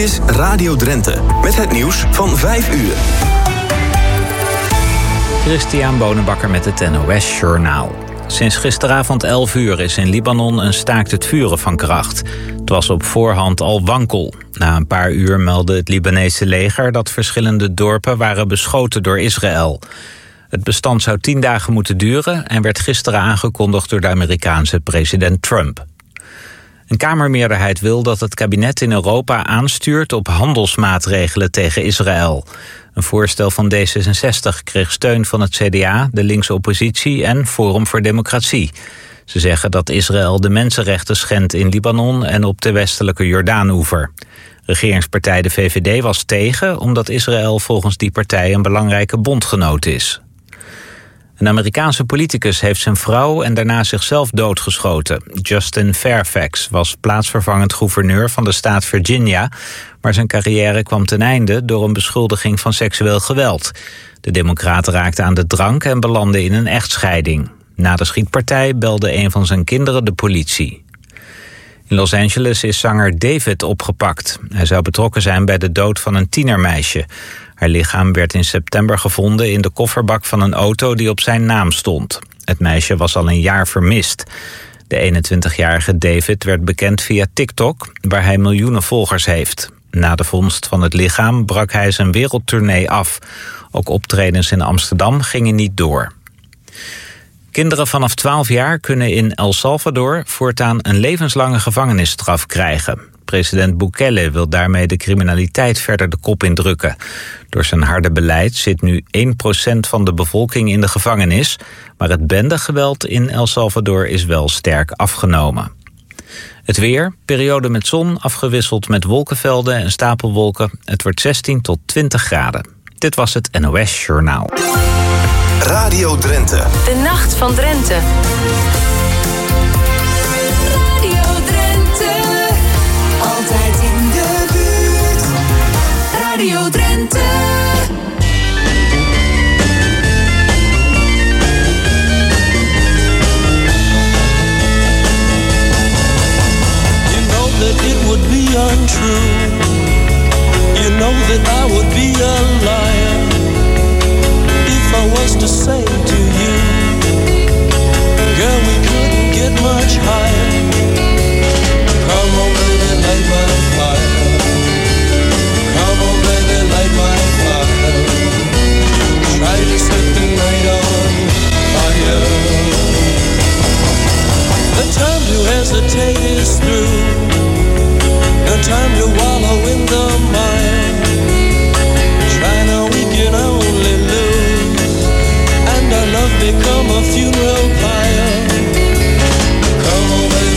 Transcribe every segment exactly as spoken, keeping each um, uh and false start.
is Radio Drenthe, met het nieuws van vijf uur. Christian Bonenbakker met het N O S Journaal. Sinds gisteravond elf uur is in Libanon een staakt het vuren van kracht. Het was op voorhand al wankel. Na een paar uur meldde het Libanese leger dat verschillende dorpen waren beschoten door Israël. Het bestand zou tien dagen moeten duren en werd gisteren aangekondigd door de Amerikaanse president Trump. Een Kamermeerderheid wil dat het kabinet in Europa aanstuurt op handelsmaatregelen tegen Israël. Een voorstel van D zesenzestig kreeg steun van het C D A, de linkse oppositie en Forum voor Democratie. Ze zeggen dat Israël de mensenrechten schendt in Libanon en op de westelijke Jordaanoever. Regeringspartij de V V D was tegen, omdat Israël volgens die partij een belangrijke bondgenoot is. Een Amerikaanse politicus heeft zijn vrouw en daarna zichzelf doodgeschoten. Justin Fairfax was plaatsvervangend gouverneur van de staat Virginia, maar zijn carrière kwam ten einde door een beschuldiging van seksueel geweld. De democraten raakten aan de drank en belandden in een echtscheiding. Na de schietpartij belde een van zijn kinderen de politie. In Los Angeles is zanger David opgepakt. Hij zou betrokken zijn bij de dood van een tienermeisje. Haar lichaam werd in september gevonden in de kofferbak van een auto die op zijn naam stond. Het meisje was al een jaar vermist. De eenentwintigjarige David werd bekend via TikTok, waar hij miljoenen volgers heeft. Na de vondst van het lichaam brak hij zijn wereldtournee af. Ook optredens in Amsterdam gingen niet door. Kinderen vanaf twaalf jaar kunnen in El Salvador voortaan een levenslange gevangenisstraf krijgen. President Bukele wil daarmee de criminaliteit verder de kop indrukken. Door zijn harde beleid zit nu één procent van de bevolking in de gevangenis, maar het bendegeweld in El Salvador is wel sterk afgenomen. Het weer, periode met zon, afgewisseld met wolkenvelden en stapelwolken. Het wordt zestien tot twintig graden. Dit was het N O S Journaal. Radio Drenthe. De nacht van Drenthe. Radio Drenthe. Altijd in de buurt. Radio Drenthe. You know that it would be untrue. You know that I would be a liar if I was to say to you, girl, we couldn't get much higher. Come on, baby, light my fire. Come on, baby, light my fire. Try to set the night on fire. The time to hesitate is through. No time to wallow in the mire. Try now, we can only lose, and our love become a funeral pyre. Come on, baby.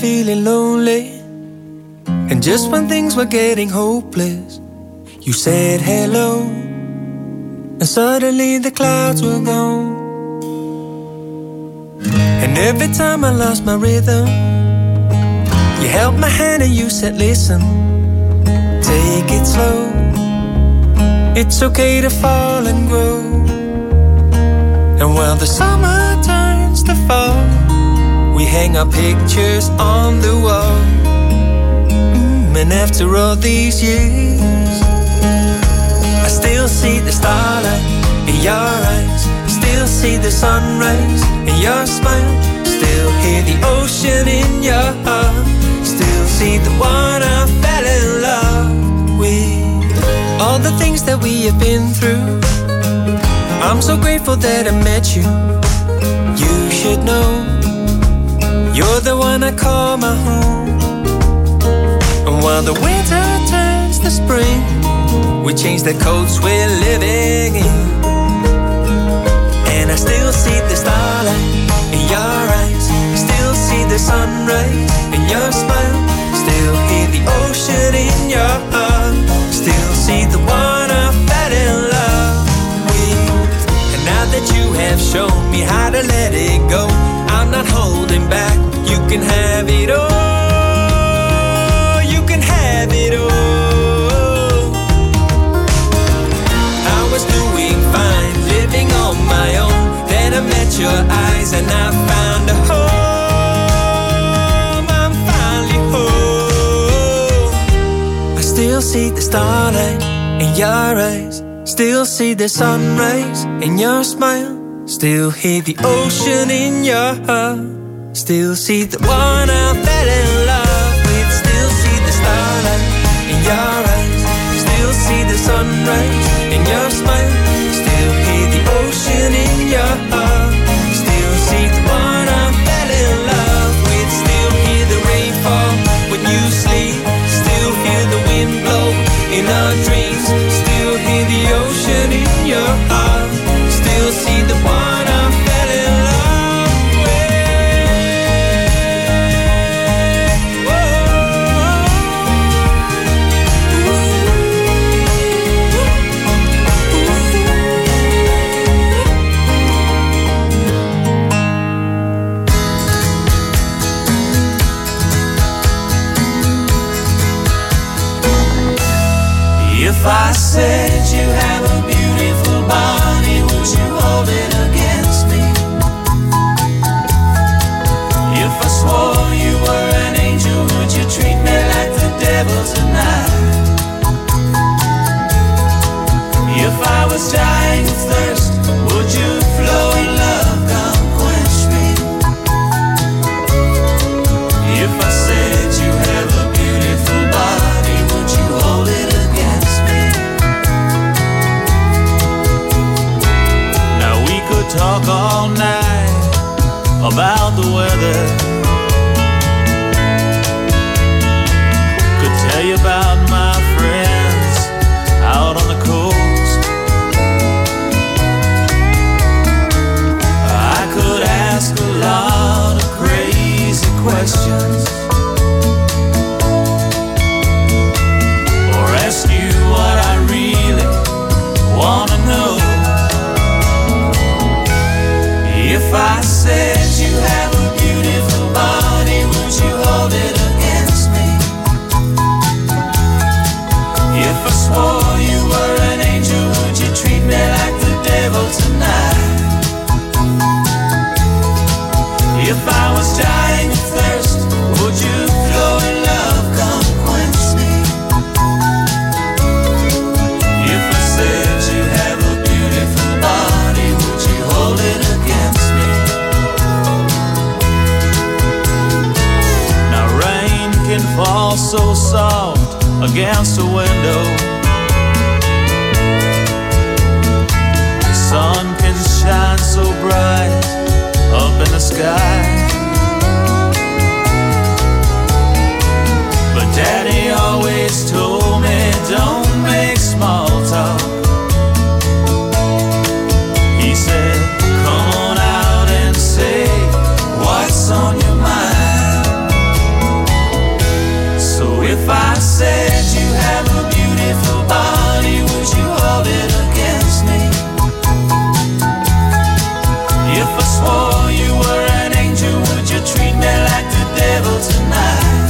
feeling lonely, and just when things were getting hopeless, you said hello, and suddenly the clouds were gone. And every time I lost my rhythm, you held my hand and you said, listen, take it slow. It's okay to fall and grow. And while the summer turns to fall, we hang our pictures on the wall. Mm, and after all these years, I still see the starlight in your eyes, still see the sunrise in your smile, still hear the ocean in your heart, still see the one I fell in love with. All the things that we have been through, I'm so grateful that I met you. You should know, you're the one I call my home. And while the winter turns to spring, we change the coats we're living in. And I still see the starlight in your eyes, still see the sunrise in your smile, still hear the ocean in your heart, still see the one I fell in love with. And now that you have shown me how to let it go, I'm not holding back. You can have it all, you can have it all. I was doing fine, living on my own, then I met your eyes and I found a home. I'm finally home. I still see the starlight in your eyes, still see the sunrise in your smile, still hear the ocean in your heart, still see the one I fell in love with, still see the starlight in your eyes, still see the sunrise in your smile, still hear the ocean in your heart, still see the one I fell in love with, still hear the rain fall when you sleep, still hear the wind blow in our dreams, still hear the ocean in your heart, still see the one I fell in love with. If I said you have a beautiful body, would you hold it against me? If I swore you were an angel, would you treat me like the devil tonight? If I was dying of thirst, would you flow in love, come quench me? If I said you have a beautiful body, would you hold it against me? Now we could talk all night about the weather, could tell you about my friends out on the coast. I could ask a lot of crazy questions, or ask you what I really wanna know. If I said you have a beautiful body, would you hold it against me? If I swore you were an angel, would you treat me like the devil tonight? If I was dying of thirst, would you flow in love, come quench me? If I said you have a beautiful body, would you hold it against me? Now rain can fall so soft against a window, the sun can shine so bright up in the sky, but Daddy always told me don't make small talk. He said come on out and say what's on your mind. said you have a beautiful body, would you hold it against me? If I swore you were an angel, would you treat me like the devil tonight?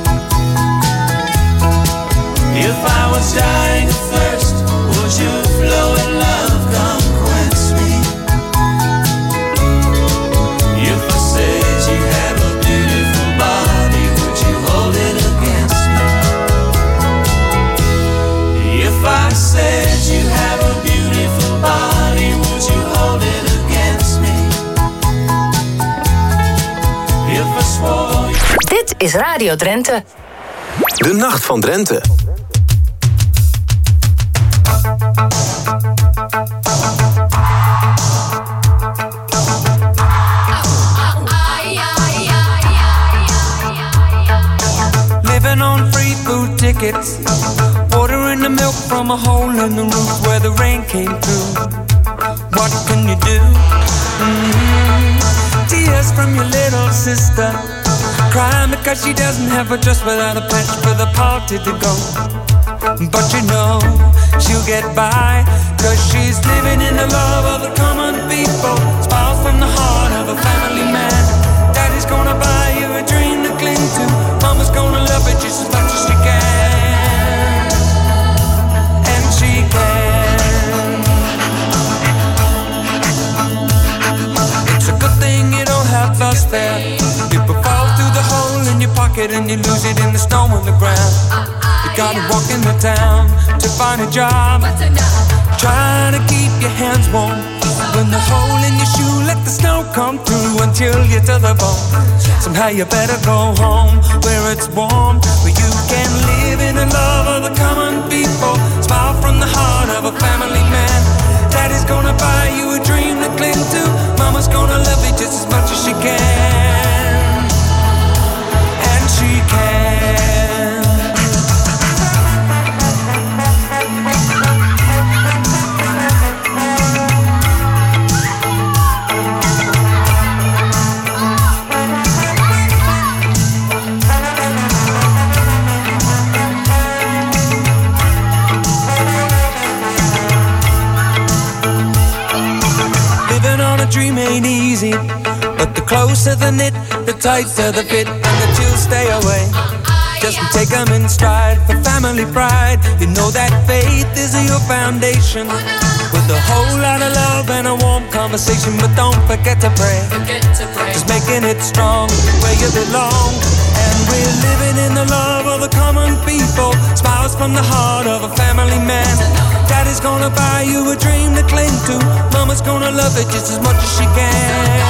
If I was dying of thirst, would you flow in love, come quench me? If I said you have a beautiful body, would you hold it against me? If I said you have a beautiful body, would you hold it against me? If I swore... Dit is Radio Drenthe. De Nacht van Drenthe. Living on free food tickets, watering the milk from a hole in the roof where the rain came through. What can you do? Mm-hmm. Tears from your little sister, crying because she doesn't have a dress without a patch for the party to go. But you know she'll get by, cause she's living in the love of the common people. Smiles from the heart of a family man. Daddy's gonna buy you a dream to cling to. Mama's gonna love it just as much as she can. And she can. It's a good thing you don't have lost there. People fall through the hole in your pocket and you lose it in the snow on the ground. You gotta walk in the town to find a job. Try to keep your hands warm. When the hole in your shoe, let the snow come through until you're to the bone. Somehow you better go home where it's warm, where you can live in the love of the common people. Smile from the heart of a family man. Daddy's gonna buy you a dream to cling to. Mama's gonna love you just as much as she can. And she can. Dream ain't easy, but the closer the knit, the tighter the fit, and the chills stay away. Just take them in stride for family pride. You know that faith is your foundation, with a whole lot of love and a warm conversation. But don't forget to pray, just making it strong where you belong. And we're living in the love of the common people. Smiles from the heart of a family man. Daddy's gonna buy you a dream to cling to. Mama's gonna love it just as much as she can.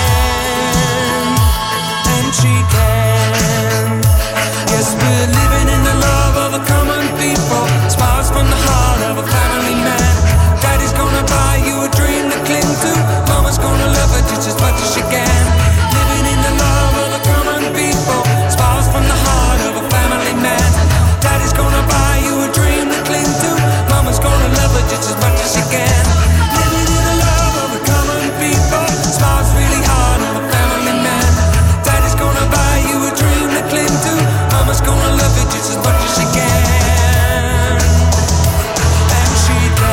And she can. Yes, we're living in the love of the common people. Smiles from the heart of a family man. Daddy's gonna buy you a dream to cling to. Mama's gonna love it just as much as she can. Living in the love of the common people. Smiles from the heart of a family man. Daddy's gonna buy you a dream to cling to. Mama's gonna love it just as much as she can. Living in the love of the common people. Smiles really hard of a family man. Daddy's gonna buy you a dream to cling to. Mama's gonna love it just as much as she can. And she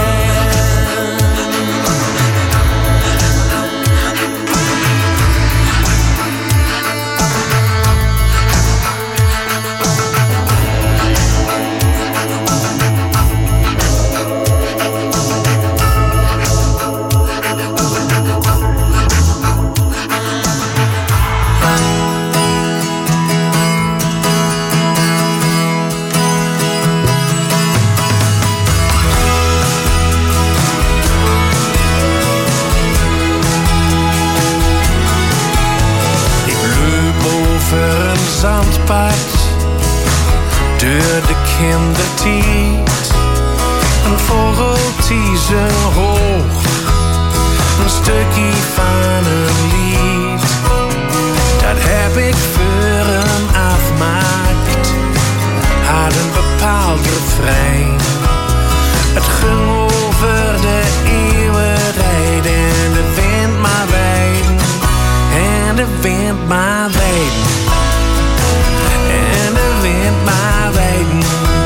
zandpad door de kindertijd. Een vogeltje zijn hoog, een stukje van een lied. Dat heb ik voor hem afmaakt, had een bepaald refrein. Het ging over de eeuwenrijd en de wind maar weiden, en de wind maar weiden. En de wind maar weiden.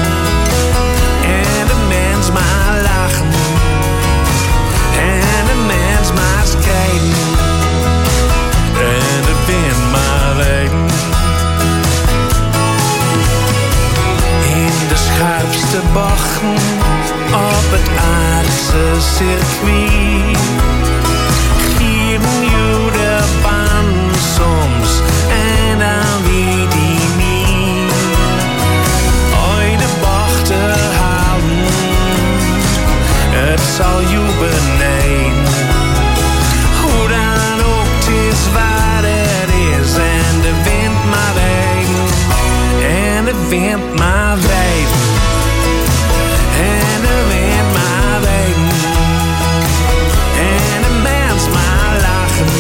de scherpste bochten op het aardse circuit. Geven je de baan soms en dan wie die niet. Ooit de bochten halen, het zal je beneden. Hoe dan ook, het is waar het is en de wind maar weten. En de wind maar weten. En de wind maar weten. En de mens maar lachen.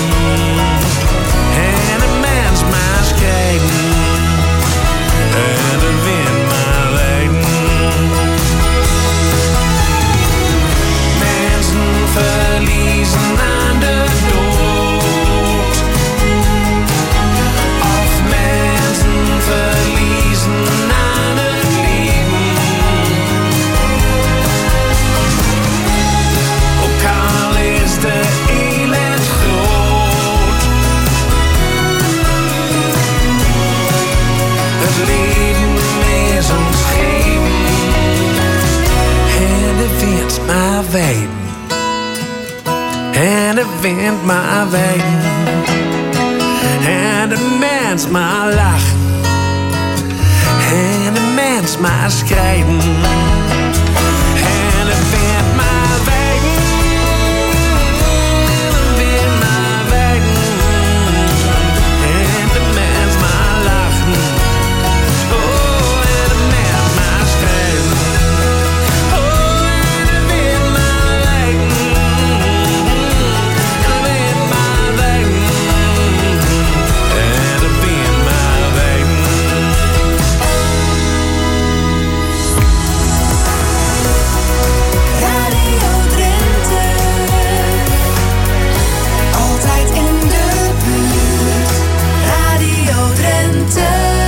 En de mens maar schrijven. En de wind maar weten. Mensen verliezen aan de dood. Of mensen verliezen aan het leven. Ook al is de elend groot. Het leven is ons geven. En de wind maar weten. En de wind maar weten. En de mens maar lachen. En de mens maar schrijven. En de wind maar weten. En de wind maar weten. En de mens maar lachen. Oh, en de mens maar schrijven. Oh, en de wind maar weten. En de wind maar weten. En de wind maar weten. Radio Drenthe, altijd in de buurt. Radio Drenthe.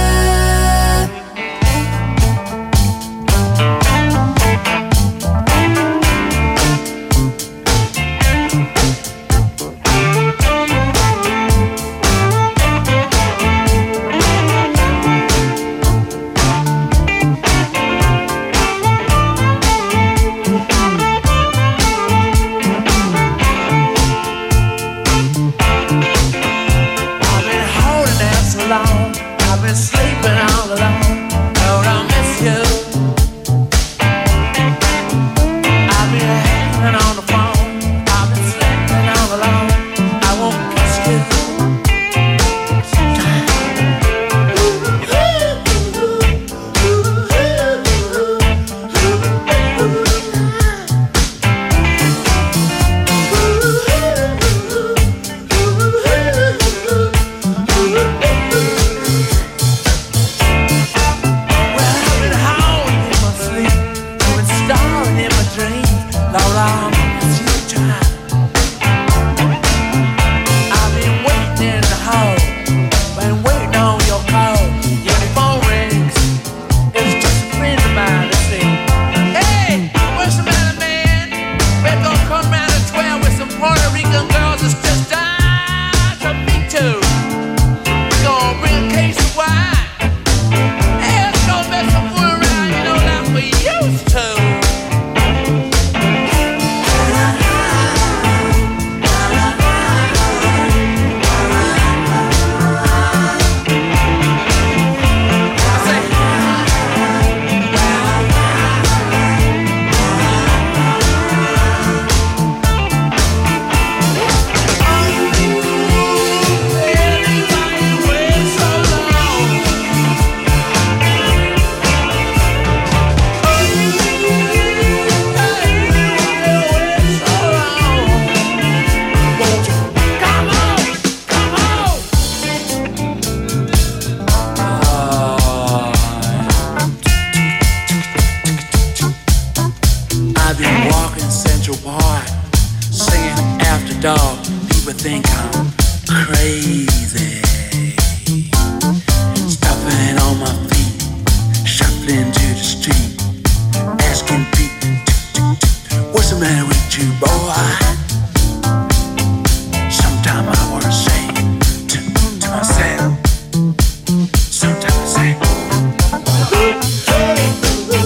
I've been holding out so long. I've been sleeping all alone. Lord, I miss you. I've been hanging on the phone. I've been sleeping all alone. I won't kiss you. Well, I've been howling in my sleep. I've been stalling in my dreams. Lord, I miss you, child. I've been waiting in the hall. Been waiting on your call. Yeah, the phone rings. It's just a friend of mine to see. Hey, what's the matter, man? We're gonna come round at twelve with some Puerto Rican girls that's just died to meet too. We're gonna bring a case of wine. Hey, let's go mess some fool around, you know, like we used to. I say, anybody wait so long? I've been walking Central Park, singing After Dark. People think I'm crazy. Stopping on my feet, shuffling to the street, asking people, what's the matter with you, boy? Sometimes I want to say to, to myself, sometimes I say,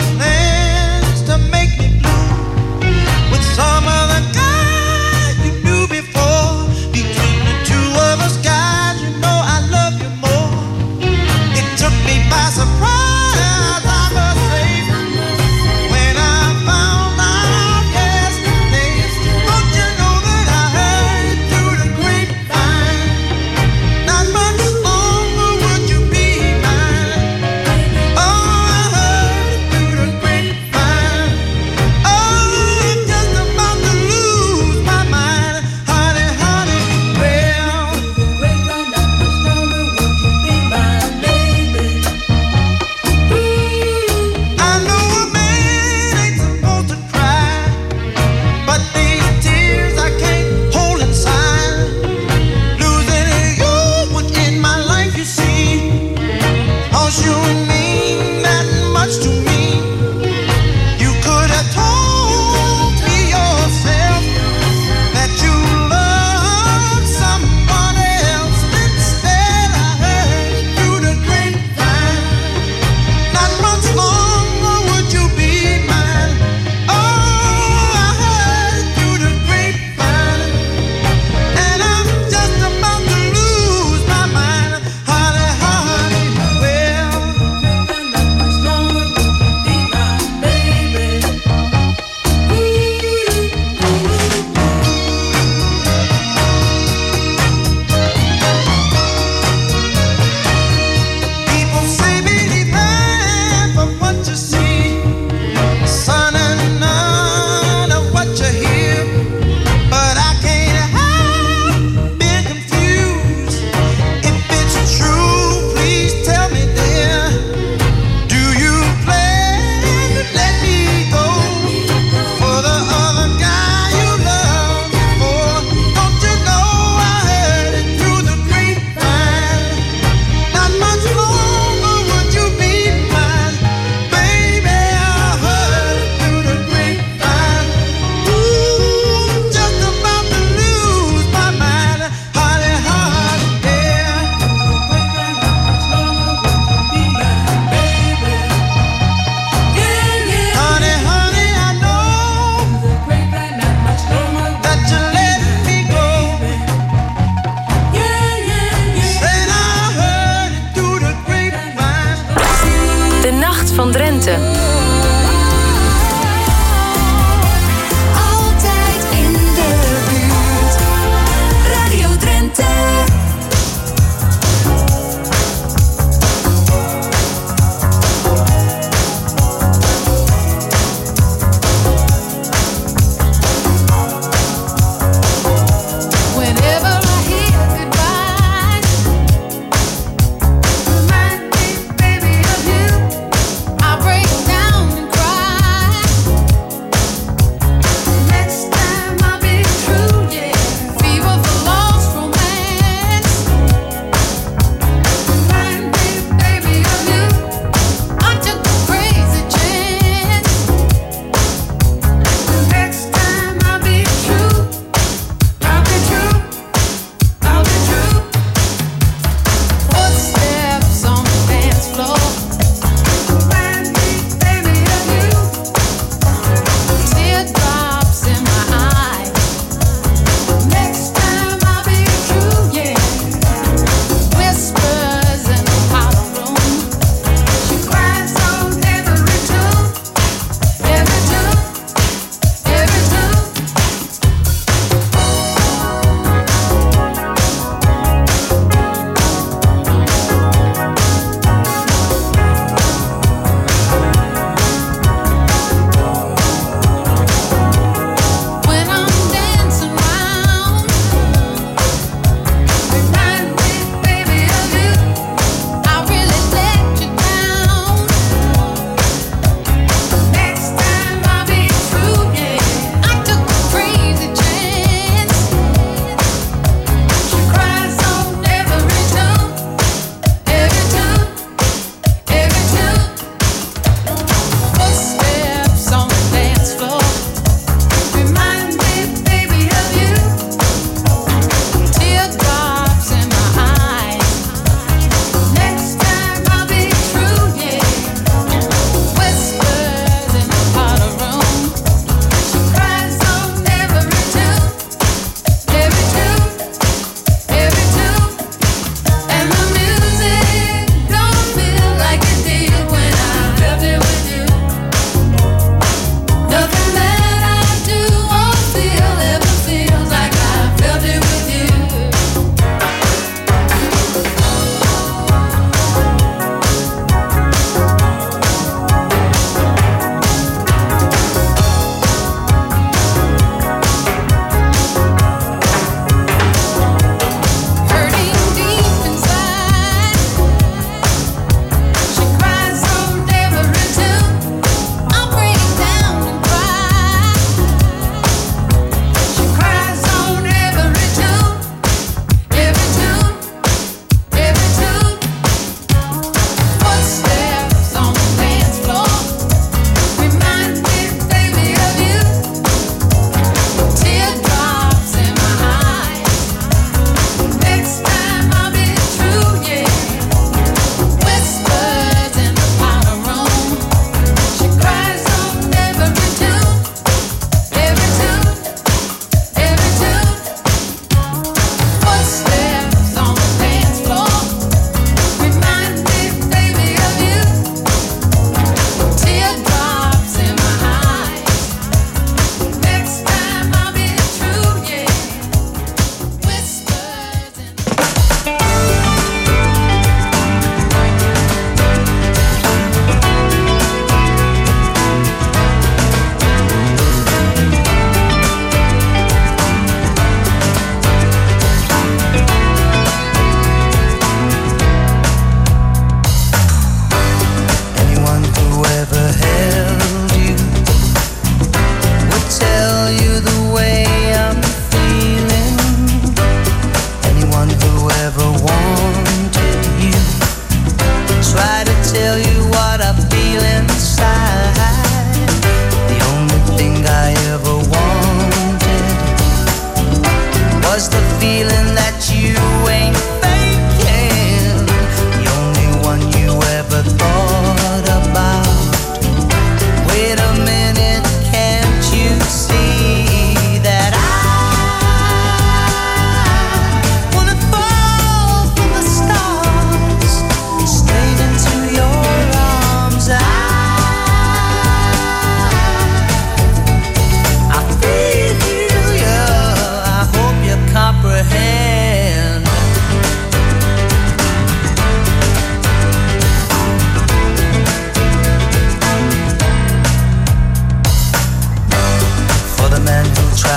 plans to make me blue with some other guy you knew before. Between the two of us, guys, you know I love you more. It took me by surprise, I must say, when I found out yesterday. Don't you know that I heard through the grapevine? Not much longer would you be mine. Oh, I heard through the grapevine.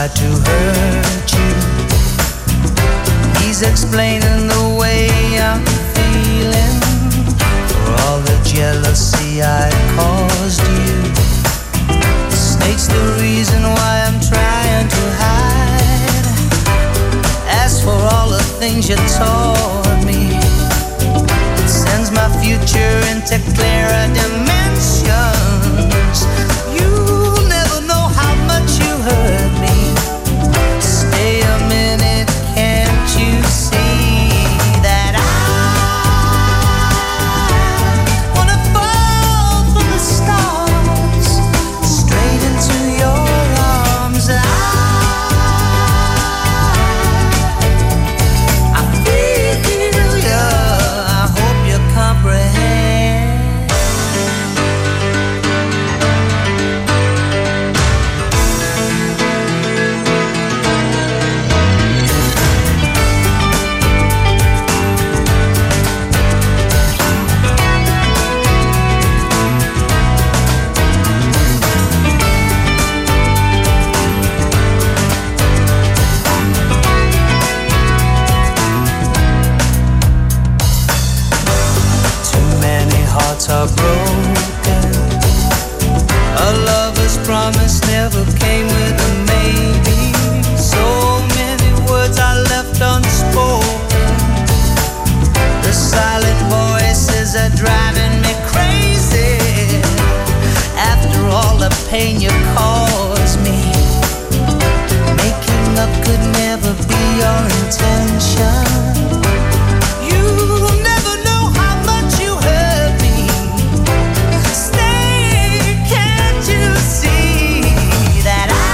tried to hurt you. He's explaining the way I'm feeling for all the jealousy I caused you. The snake's the reason why I'm trying to hide. As for all the things you taught me, it sends my future into clearer dimensions. You'll never know how much you hurt me. Stay a minute, can't you see that I wanna fall from the stars straight into your arms? I, I feel you, I hope you comprehend. Too many hearts are broken. A lover's promise never came with a maybe. So many words I left unspoken. The silent voices are driving me crazy. After all the pain you caused me, making up could never be your intention. You'll never know how much you hurt me. Stay, can't you see that I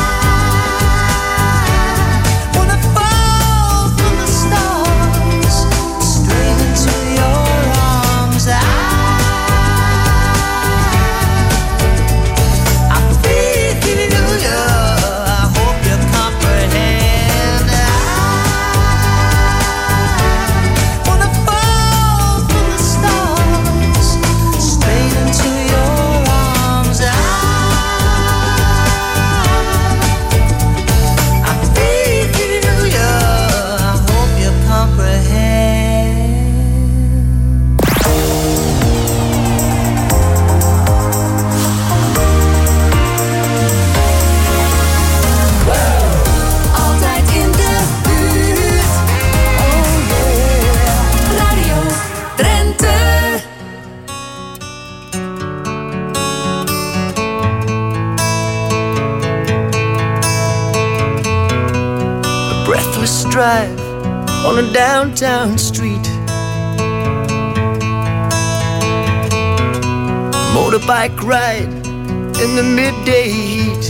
wanna fall from the stars straight into your arms? I, I feel you, I hope you comprehend. I wanna fall from the stars straight into your arms. I, I feel you, I hope you comprehend. Altijd in de buurt. Oh yeah. Radio Drenthe. A breathless drive on a downtown street. Motorbike ride in the midday heat.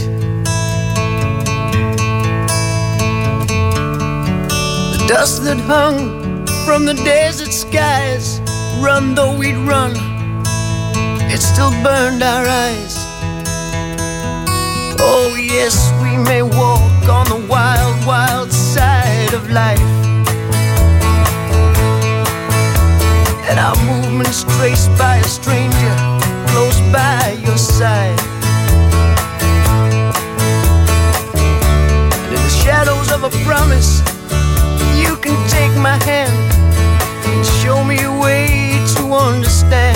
The dust that hung from the desert skies, run though we'd run, it still burned our eyes. Oh yes, we may walk on the wild, wild side of life, and our movements traced by a stranger close by your side. And in the shadows of a promise, you can take my hand and show me a way to understand.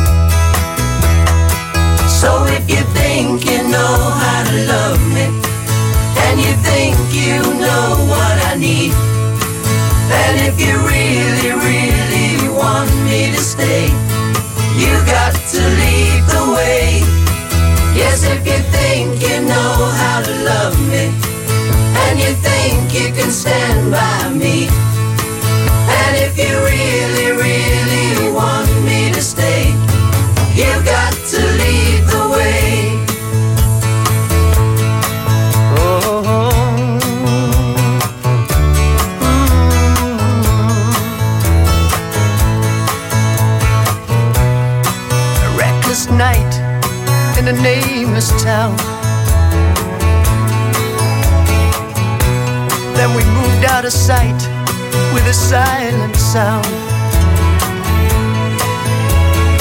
So if you think you know how to love me, and you think you know what I need, and if you really, really want me to stay, you got to lead the way. Yes, if you think you know how to love me, and you think you can stand by me, and if you really, really want me to stay, you got to lead the way. Oh, a reckless night in a nameless town. Then we moved out of sight with a silent sound.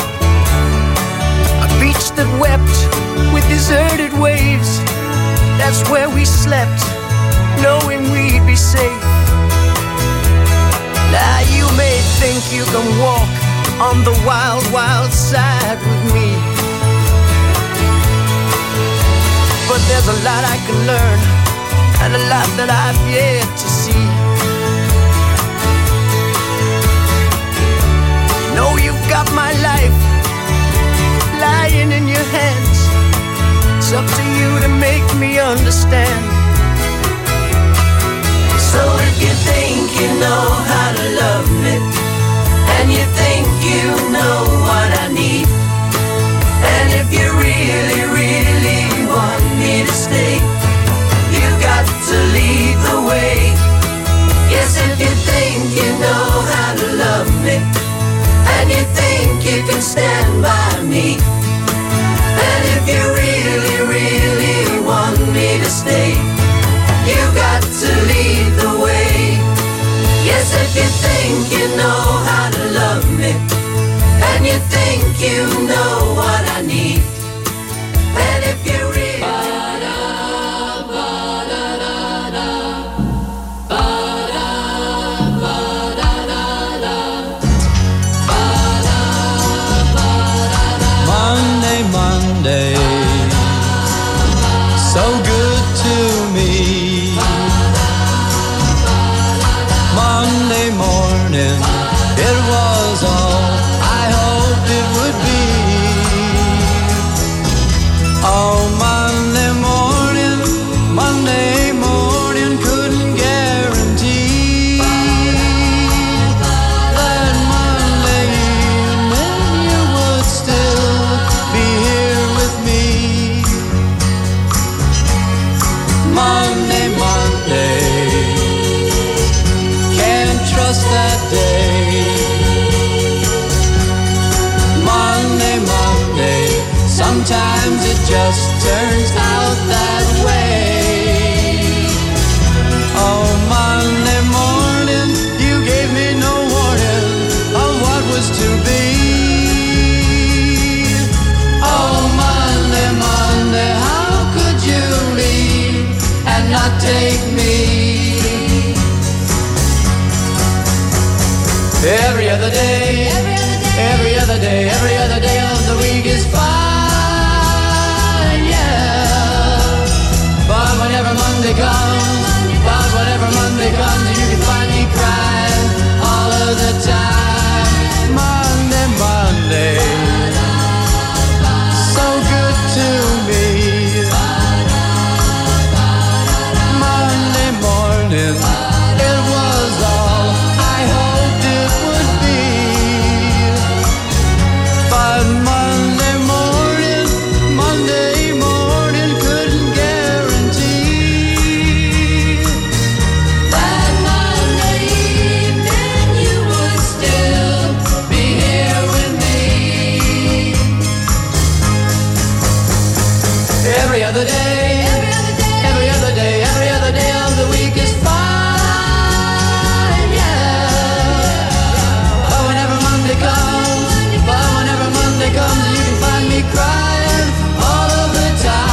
A beach that wept with deserted waves, that That's where we slept, knowing we'd be safe. Now you may think you can walk on the wild, wild side with me, but there's a lot I can learn and a lot that I've yet to see. You know you've got my life lying in your hands. It's up to you to make me understand. So if you think you know how to love me, and you think you know what I need, and if you really, really want me to stay, you got to lead the way. Yes, if you think you know how to love me, and you think you can stand by me, and if you really, really want me to stay, you got to lead the way. Yes, if you think you know how to love me, and you think you know what I need, and if you really Monday, Monday, so good to me. Monday morning, it was all I hoped it would be. Oh, Monday morning, Monday morning, couldn't guarantee that Monday evening you would still be here with me. Monday, Monday, can't trust that day. Monday, Monday, sometimes it just turns out that way. Oh, Monday morning, you gave me no warning of what was to be. Oh, Monday, Monday, how could you leave and not take me? Every other day, every other day, every other day of the week is fine, yeah. But whenever Monday comes, but whenever Monday comes, you can find me crying all of the time. Monday, Monday, so good to me. Monday morning, it was all I hoped it would be. But Monday morning, Monday morning, couldn't guarantee that Monday evening you would still be here with me. Every other day, every other day, every other day of the week is fine, yeah. But whenever Monday comes, but whenever Monday comes, you can find me crying all of the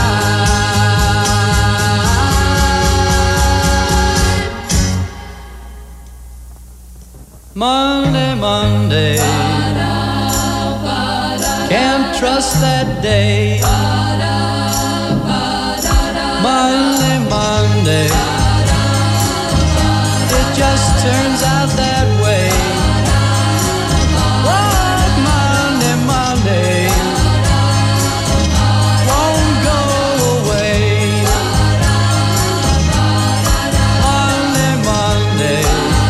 time. Monday, Monday, can't trust that day. Monday, Monday, it just turns out that way. Oh, Monday, Monday, won't go away. Monday, Monday,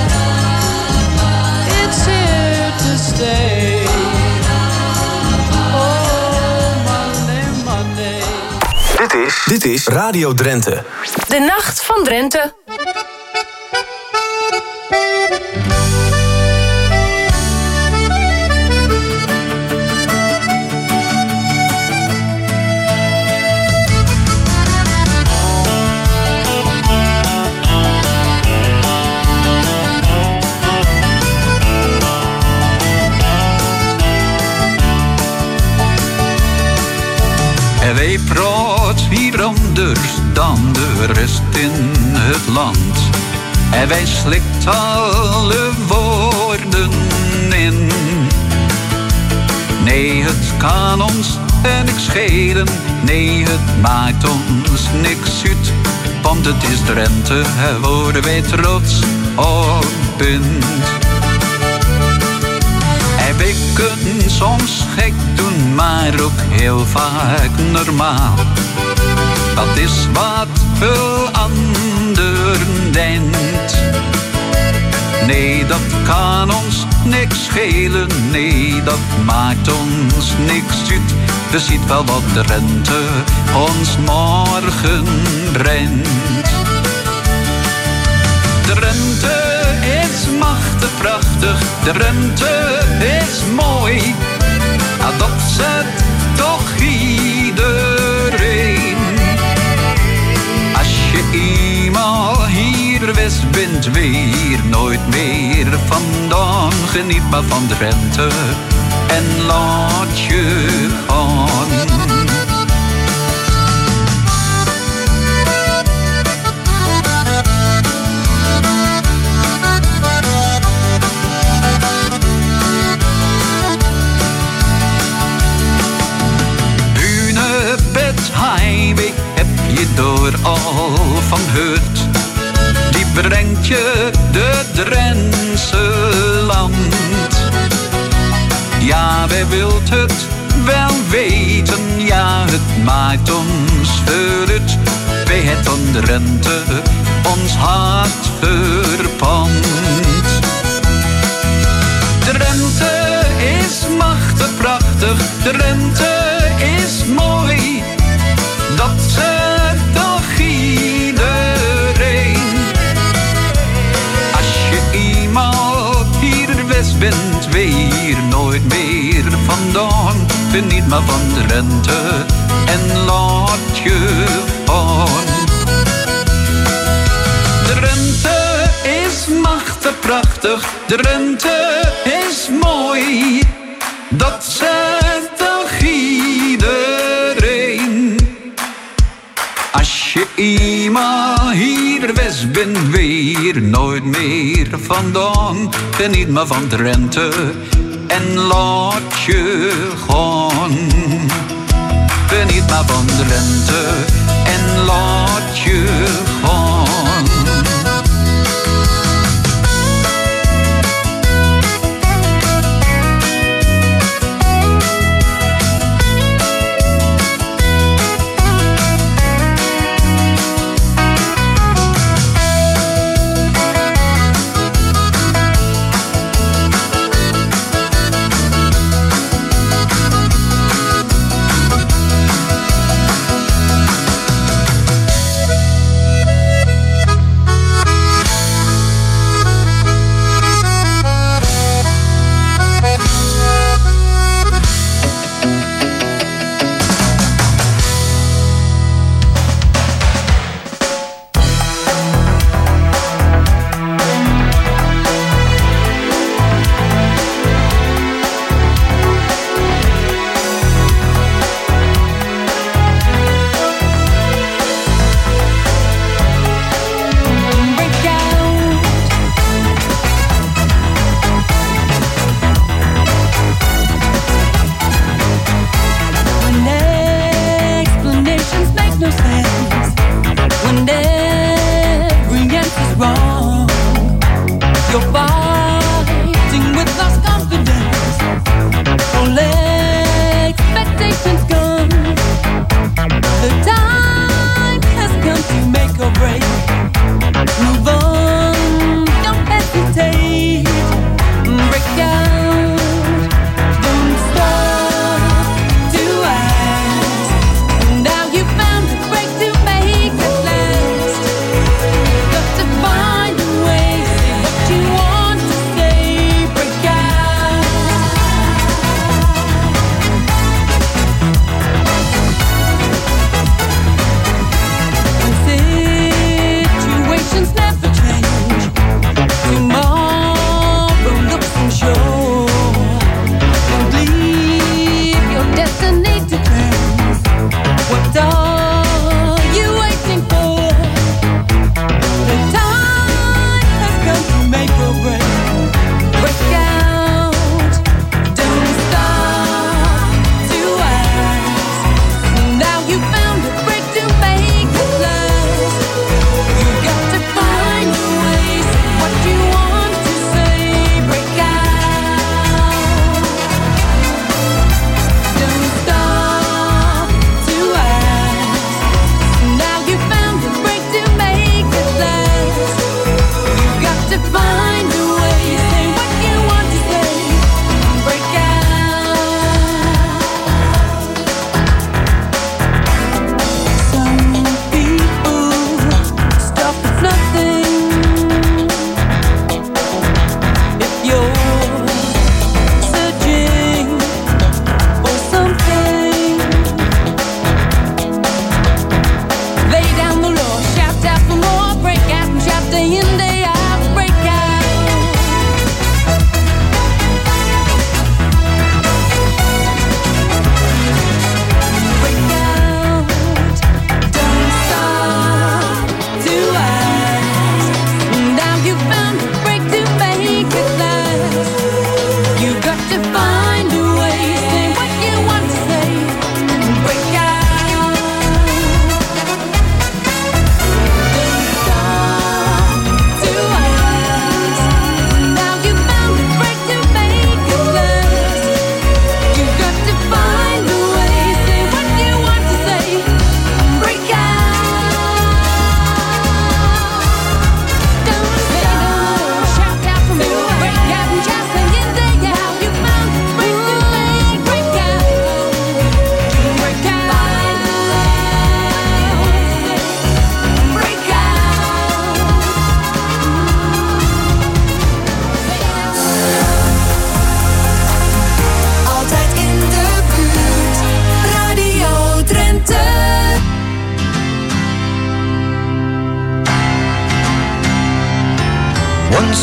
it's here to stay. Oh, Monday, Monday. Dit is, dit is Radio Drenthe. De Nacht van Drenthe. And they groot hier anders dan de rest in het land. En wij slikt alle woorden in. Nee, het kan ons en niks schelen. Nee, het maakt ons niks uit. Want het is Drenthe, daar worden wij trots op bent. En wij kunnen soms gek doen, maar ook heel vaak normaal. Dat is wat veel anderen denkt. Nee, dat kan ons niks schelen. Nee, dat maakt ons niks uit. We ziet wel wat Drenthe ons morgen brengt. Drenthe is machtig prachtig. Drenthe is mooi. Ah, dat zegt toch iedereen. Als je eenmaal hier wist bent, weer nooit meer vandaan. Geniet maar van Drenthe en laat je gaan. Hunebed Highway heb je door al van gehoord. Die brengt je de Drentse land. Ja, wij wilt het wel weten. Ja, het maakt ons verrut. Wij het aan Drenthe ons hart verpand. Drenthe is machtig prachtig. Drenthe is mooi. Dat zegt toch iedereen. Als je eenmaal hier west bent, weer nooit meer vandaan. Geniet maar van Drenthe en laat je gaan. Drenthe is machtig prachtig. Drenthe is mooi. Dat zegt toch iedereen. Als je eenmaal hier west bent, weer nooit meer vandaan. Geniet maar van Drenthe en laat je gaan. Geniet maar van Drenthe en laat je gaan.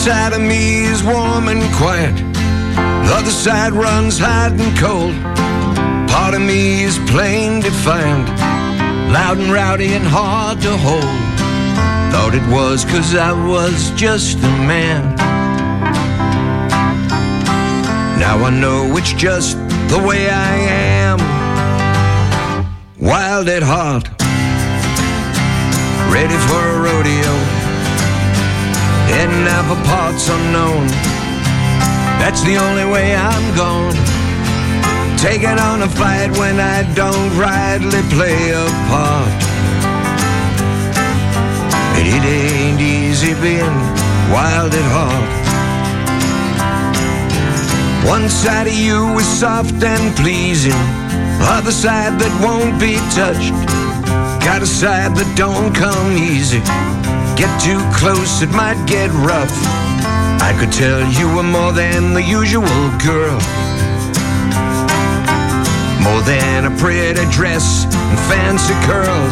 side of me is warm and quiet. The other side runs hot and cold. Part of me is plain defiant, loud and rowdy and hard to hold. Thought it was 'cause I was just a man. Now I know it's just the way I am. Wild at heart, ready for a rodeo, heading out for parts unknown. That's the only way I'm going. Taking on a fight when I don't rightly play a part. And it ain't easy being wild at heart. One side of you is soft and pleasing, other side that won't be touched. Got a side that don't come easy. Get too close, it might get rough. I could tell you were more than the usual girl, more than a pretty dress and fancy curls.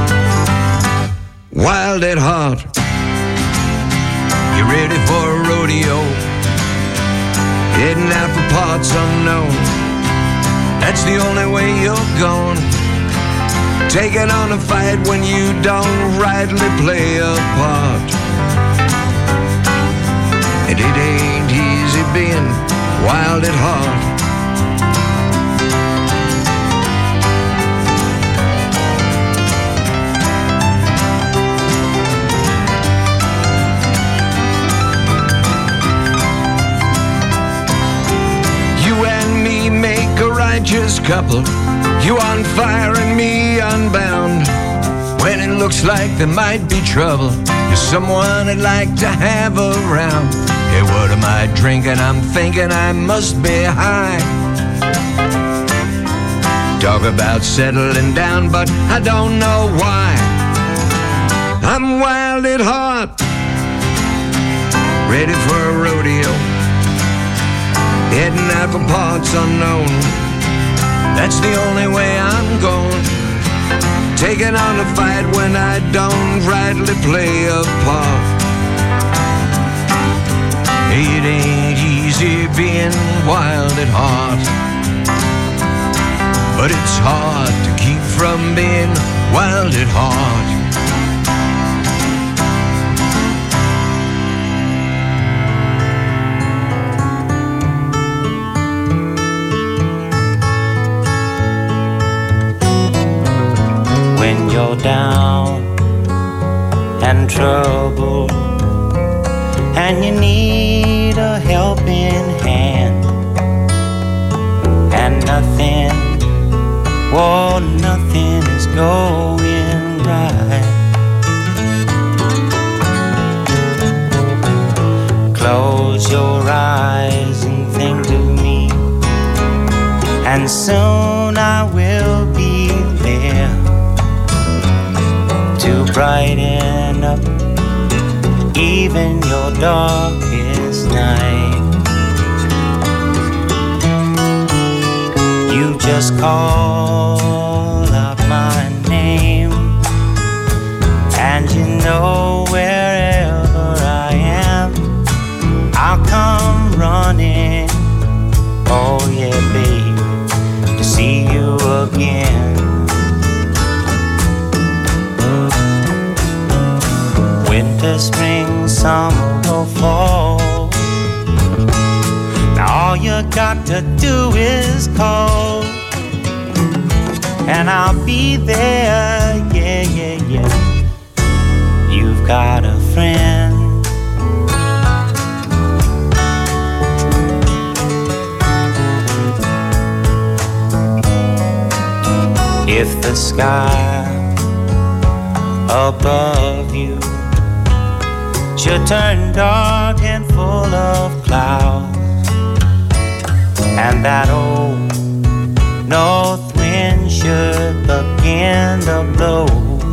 Wild at heart, you ready for a rodeo, heading out for parts unknown. That's the only way you're going. Taking on a fight when you don't rightly play a part. And it ain't easy being wild at heart. You and me make a righteous couple. You on fire and me unbound. When it looks like there might be trouble, you're someone I'd like to have around. Hey, what am I drinking? I'm thinking I must be high. Talk about settling down, but I don't know why. I'm wild at heart, ready for a rodeo, heading out for parts unknown. That's the only way I'm going. Taking on a fight when I don't rightly play a part. It ain't easy being wild at heart, but it's hard to keep from being wild at heart. When you're down and troubled and you need a helping hand, and nothing, oh, nothing is going right. Close your eyes and think of me, and soon I will be there to brighten up even your darkest night. You just call out my name, and you know wherever I am, I'll come running. Oh yeah, baby, to see you again. Winter, spring, summer or fall, now all you got to do is call, and I'll be there, yeah, yeah, yeah. You've got a friend. If the sky above you should turn dark and full of clouds, and that old north wind should begin to blow,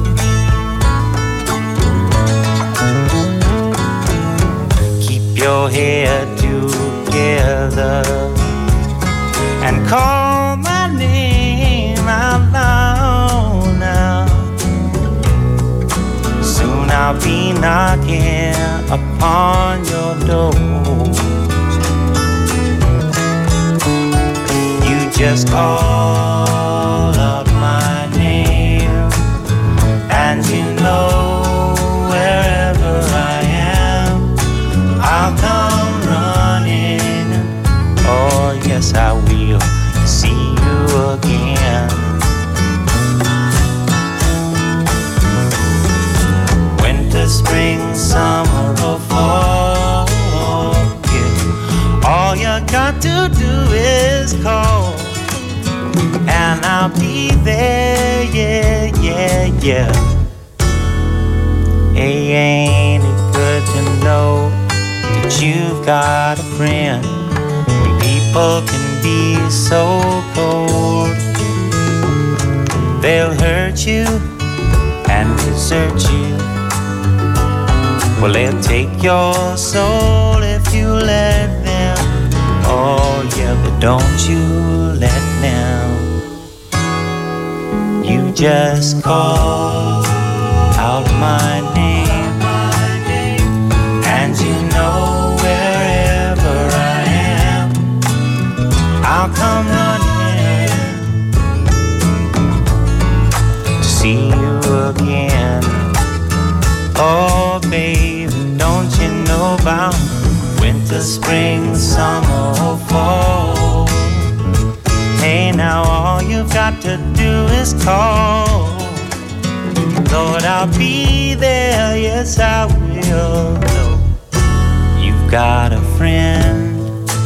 keep your head together and call my name out loud now. Soon I'll I'll be knocking upon your door. You just call out my name, and you know wherever I am, I'll come running. Oh yes, I will see you again. Winter, spring, summer, or fall, yeah. All you got to do is call, and I'll be there, yeah, yeah, yeah. Hey, ain't it good to know that you've got a friend? People can be so cold. They'll hurt you and desert you. Well, they'll take your soul if you let them. Oh yeah, but don't you let them. You just call out my name, and you know wherever I am, I'll come running to see you again. Oh baby, don't you know about winter, spring, summer, or fall? Hey, now all you've got to do is call. Lord, I'll be there, yes I will. No, you've got a friend.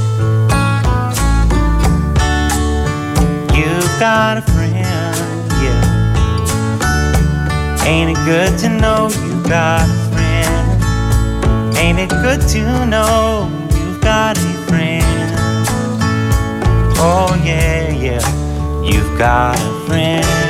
You've got a friend, yeah. Ain't it good to know you've got a friend? Ain't it good to know you've got a friend? Oh yeah, yeah, you've got a friend.